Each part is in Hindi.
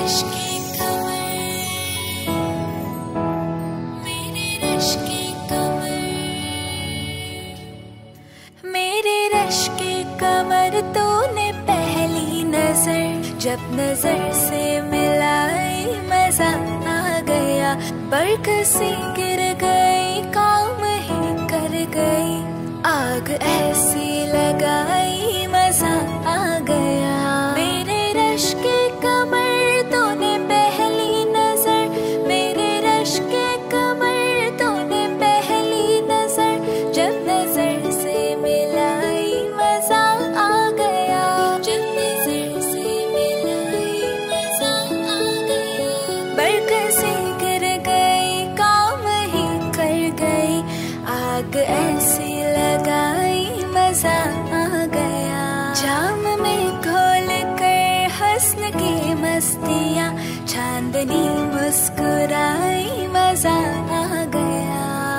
तूने पहली नजर जब नजर से मिलाई मजा आ गया, बरकसी गिर गई काम ही कर गई, आग ऐसी लगाई मजा आ गया। मेरे रश के कमर तूने पहली नजर, मेरे रश के कमर तूने पहली नजर जब नजर से मिलाई मजा आ गया, जब नजर से मिलाई मजा आ गया, बरकसी गिर गई काम ही कर गई, आग ऐसी लगाई मजा आ गया। जाम में घोल कर हंसन की मस्तियाँ, चांदनी मुस्कुराई मजा आ गया।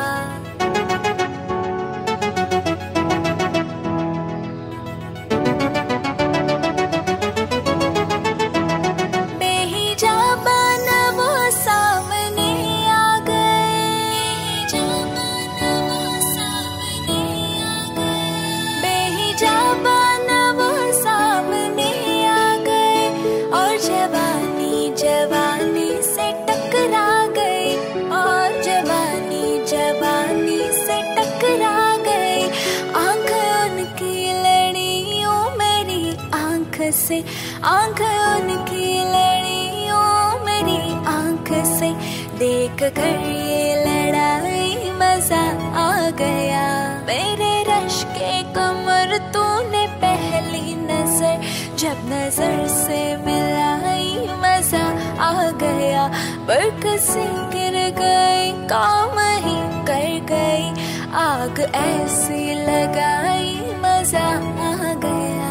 जवानी से टकरा गई और जवानी जवानी से टकरा गई, आंख उनकी लड़ी ओ मेरी आंख से, आंख उनकी लड़ी ओ मेरी आंख से, देख कर ये लड़ाई मजा आ गया। मेरे रश के कमर तूने पहली नजर जब नजर से मिलाई मजा आ गया, बरकसी गिर गई काम ही कर गई, आग ऐसी लगाई मजा आ गया।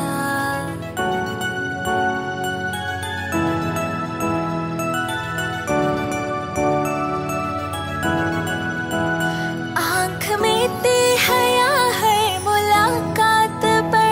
आंख में ते हया है मुलाकात पर,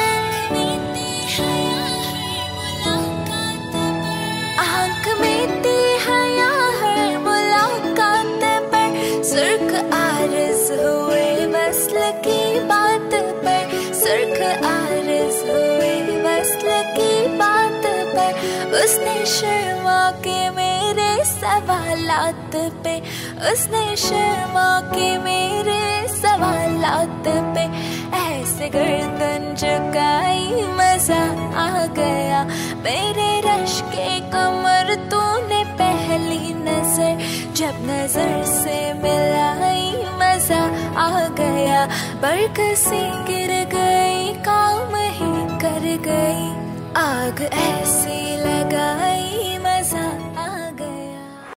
आंख में ते हया है मुलाकात पर, सुर्ख आरज़ हुए वस्ल की बात पर, सुर्ख आरज़ हुए वस्ल की बात पर, उसने शर्मा के मेरे सवालात पे, उसने शर्मा के मेरे सवालात पे, ऐसे गर्दन झुकाई मजा आ गया। मेरे रश के कमर तूने पहली नजर जब नजर से मिलाई मजा आ गया, बरकसी गिर गई